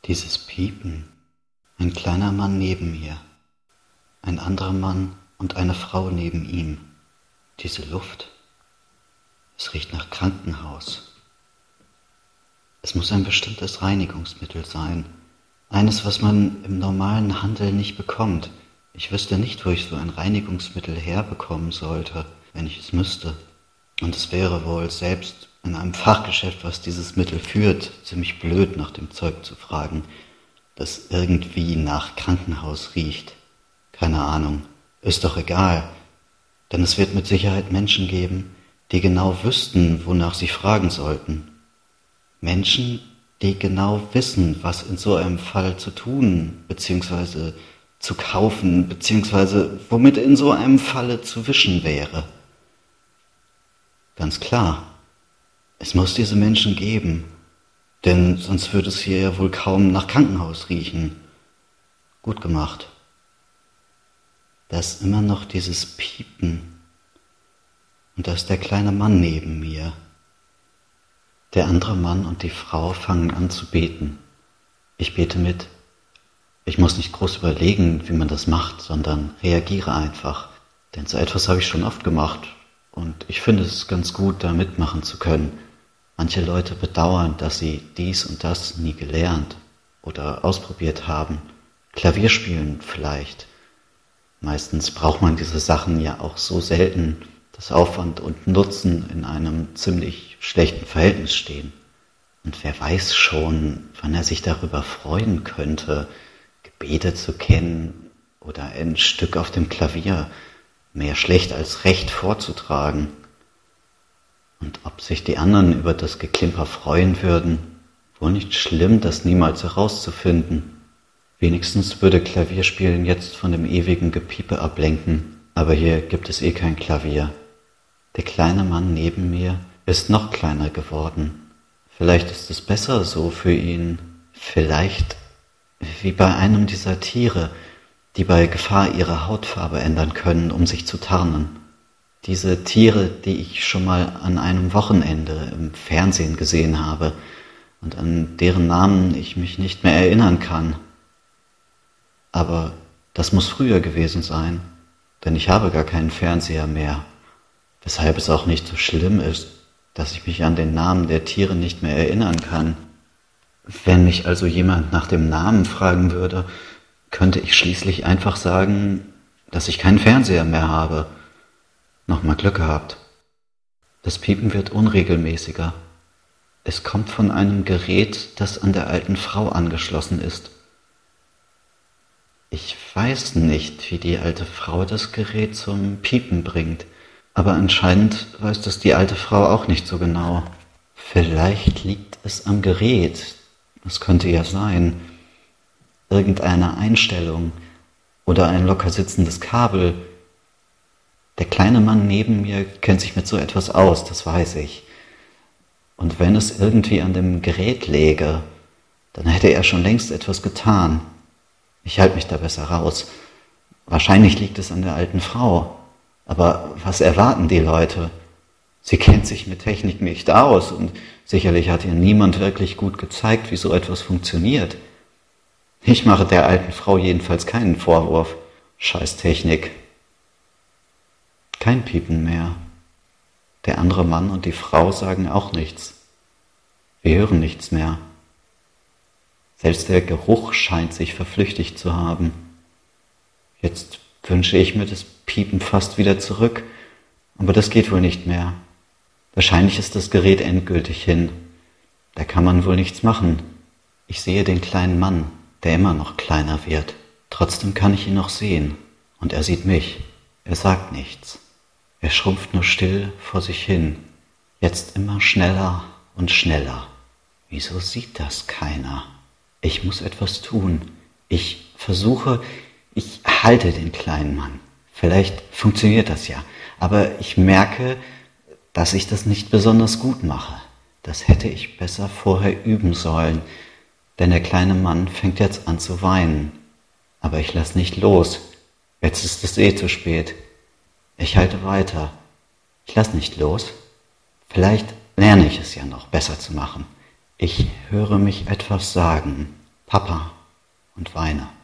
Dieses Piepen, ein kleiner Mann neben mir, ein anderer Mann und eine Frau neben ihm. Diese Luft, es riecht nach Krankenhaus. Es muss ein bestimmtes Reinigungsmittel sein, eines, was man im normalen Handel nicht bekommt. Ich wüsste nicht, wo ich so ein Reinigungsmittel herbekommen sollte, wenn ich es müsste. Und es wäre wohl selbst in einem Fachgeschäft, was dieses Mittel führt, ziemlich blöd, nach dem Zeug zu fragen, das irgendwie nach Krankenhaus riecht. Keine Ahnung, ist doch egal, denn es wird mit Sicherheit Menschen geben, die genau wüssten, wonach sie fragen sollten. Menschen, die genau wissen, was in so einem Fall zu tun, beziehungsweise zu kaufen, beziehungsweise womit in so einem Falle zu wischen wäre. Ganz klar, es muss diese Menschen geben, denn sonst würde es hier ja wohl kaum nach Krankenhaus riechen. Gut gemacht. Da ist immer noch dieses Piepen und da ist der kleine Mann neben mir. Der andere Mann und die Frau fangen an zu beten. Ich bete mit. Ich muss nicht groß überlegen, wie man das macht, sondern reagiere einfach. Denn so etwas habe ich schon oft gemacht und ich finde es ganz gut, da mitmachen zu können. Manche Leute bedauern, dass sie dies und das nie gelernt oder ausprobiert haben. Klavierspielen vielleicht. Meistens braucht man diese Sachen ja auch so selten, dass Aufwand und Nutzen in einem ziemlich schlechten Verhältnis stehen. Und wer weiß schon, wann er sich darüber freuen könnte, Gebete zu kennen oder ein Stück auf dem Klavier mehr schlecht als recht vorzutragen. Und ob sich die anderen über das Geklimper freuen würden, wohl nicht schlimm, das niemals herauszufinden. Wenigstens würde Klavierspielen jetzt von dem ewigen Gepiepe ablenken, aber hier gibt es eh kein Klavier. Der kleine Mann neben mir ist noch kleiner geworden. Vielleicht ist es besser so für ihn, vielleicht wie bei einem dieser Tiere, die bei Gefahr ihre Hautfarbe ändern können, um sich zu tarnen. Diese Tiere, die ich schon mal an einem Wochenende im Fernsehen gesehen habe und an deren Namen ich mich nicht mehr erinnern kann. Aber das muss früher gewesen sein, denn ich habe gar keinen Fernseher mehr, weshalb es auch nicht so schlimm ist, dass ich mich an den Namen der Tiere nicht mehr erinnern kann. Wenn mich also jemand nach dem Namen fragen würde, könnte ich schließlich einfach sagen, dass ich keinen Fernseher mehr habe. Nochmal Glück gehabt. Das Piepen wird unregelmäßiger. Es kommt von einem Gerät, das an der alten Frau angeschlossen ist. Ich weiß nicht, wie die alte Frau das Gerät zum Piepen bringt, aber anscheinend weiß das die alte Frau auch nicht so genau. Vielleicht liegt es am Gerät, das könnte ja sein, irgendeine Einstellung oder ein locker sitzendes Kabel. Der kleine Mann neben mir kennt sich mit so etwas aus, das weiß ich. Und wenn es irgendwie an dem Gerät läge, dann hätte er schon längst etwas getan. Ich halte mich da besser raus. Wahrscheinlich liegt es an der alten Frau. Aber was erwarten die Leute? Sie kennt sich mit Technik nicht aus und sicherlich hat ihr niemand wirklich gut gezeigt, wie so etwas funktioniert. Ich mache der alten Frau jedenfalls keinen Vorwurf. Scheiß Technik. Kein Piepen mehr. Der andere Mann und die Frau sagen auch nichts. Wir hören nichts mehr. Selbst der Geruch scheint sich verflüchtigt zu haben. Jetzt wünsche ich mir das Piepen fast wieder zurück, aber das geht wohl nicht mehr. Wahrscheinlich ist das Gerät endgültig hin. Da kann man wohl nichts machen. Ich sehe den kleinen Mann, der immer noch kleiner wird. Trotzdem kann ich ihn noch sehen. Und er sieht mich. Er sagt nichts. Er schrumpft nur still vor sich hin. Jetzt immer schneller und schneller. Wieso sieht das keiner? Ich muss etwas tun. Ich halte den kleinen Mann. Vielleicht funktioniert das ja. Aber ich merke, dass ich das nicht besonders gut mache. Das hätte ich besser vorher üben sollen. Denn der kleine Mann fängt jetzt an zu weinen. Aber ich lasse nicht los. Jetzt ist es eh zu spät. Ich halte weiter. Ich lasse nicht los. Vielleicht lerne ich es ja noch besser zu machen. Ich höre mich etwas sagen. Papa und weine.